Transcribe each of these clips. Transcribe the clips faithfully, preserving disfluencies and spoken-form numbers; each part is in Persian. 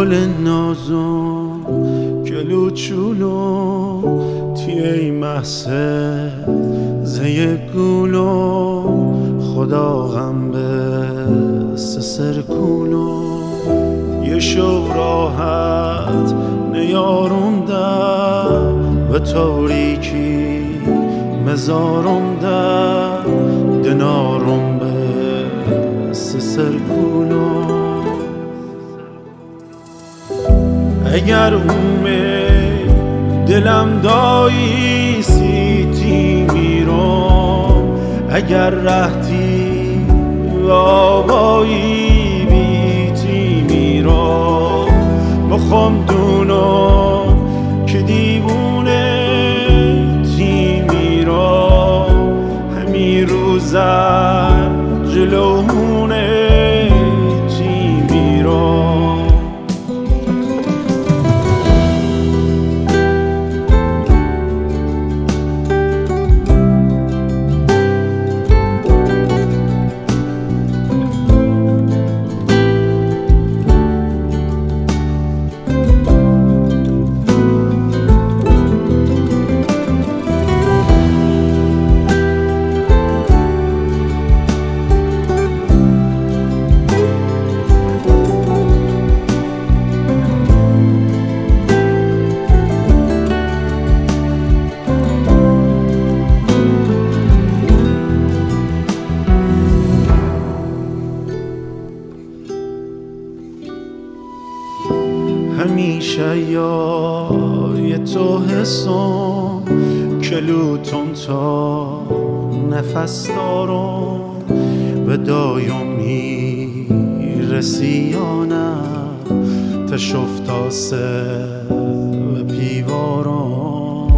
گل نازم کلوچولو تیه محسه زی گولو خدا غم به سسر کولو یه شو راحت نیارم در و تاریکی مزارم در دنارم به سسر کولو اگر اومه دلم دایی سیتی میرم اگر رهتی و آبایی بیتی میرم مخوام دونم که دیوونه تی میرم همی روزه جلوونه تی میرم همیشه یای تو حسم کلوتون تا نفس دارم و دایم میرسیانه تشفتاسه و پیوارم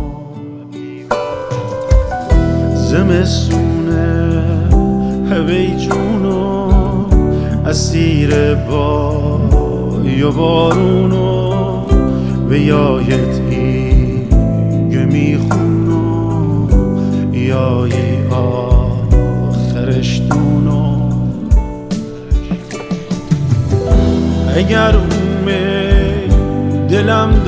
زمستونه هوی جونو اسیر با یا بارونو و یایت ای گمیخونو یای آخرش دونو اگر اومه دلم